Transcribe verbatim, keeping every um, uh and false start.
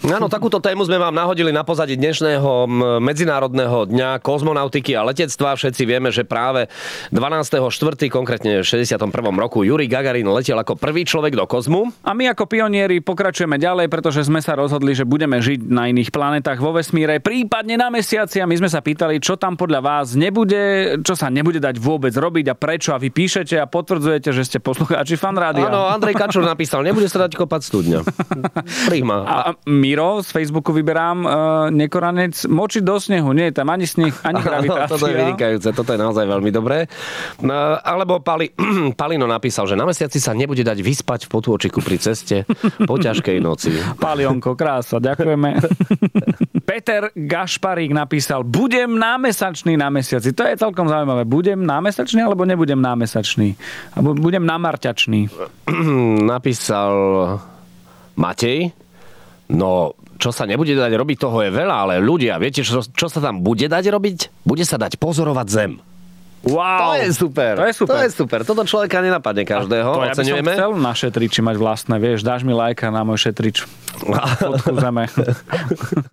Áno, takúto tému sme vám nahodili na pozadí dnešného Medzinárodného dňa kozmonautiky a letectva. Všetci vieme, že práve dvanásteho štvrtého konkrétne v šesťdesiatom prvom roku Jurij Gagarin letel ako prvý človek do kozmu. A my ako pionieri pokračujeme ďalej, pretože sme sa rozhodli, že budeme žiť na iných planetách vo vesmíre, prípadne na mesiaci, a my sme sa pýtali, čo tam podľa vás nebude, čo sa nebude dať vôbec robiť a prečo, a vy píšete a potvrdzujete, že ste poslucháči Fan Rádia. Áno, Andrej Kačur napísal, nebude sa dať kopať studňa. Príjma. A Miro z Facebooku vyberám, uh, nekoranec, močiť do snehu, nie je tam ani sneh, ani gravitácia. Toto je vynikajúce, toto je naozaj veľmi dobré. No, alebo Pali, Palino napísal, že na mesiaci sa nebude dať vyspať v potôčiku pri ceste po ťažkej noci. Palionko, krása, ďakujeme. Peter Gašparík napísal, budem námesačný na mesiaci. To je celkom zaujímavé. Budem námesačný alebo nebudem námesačný? Alebo budem namarťačný? Napísal Matej. No, čo sa nebude dať robiť, toho je veľa, ale ľudia, viete, čo, čo sa tam bude dať robiť? Bude sa dať pozorovať Zem. Wow. To je super. To je super. To je super. Toto človeka nenapadne každého. To ja by som chcel na šetriči mať vlastné, vieš, dáš mi lajka na môj šetrič. Fotku Zeme.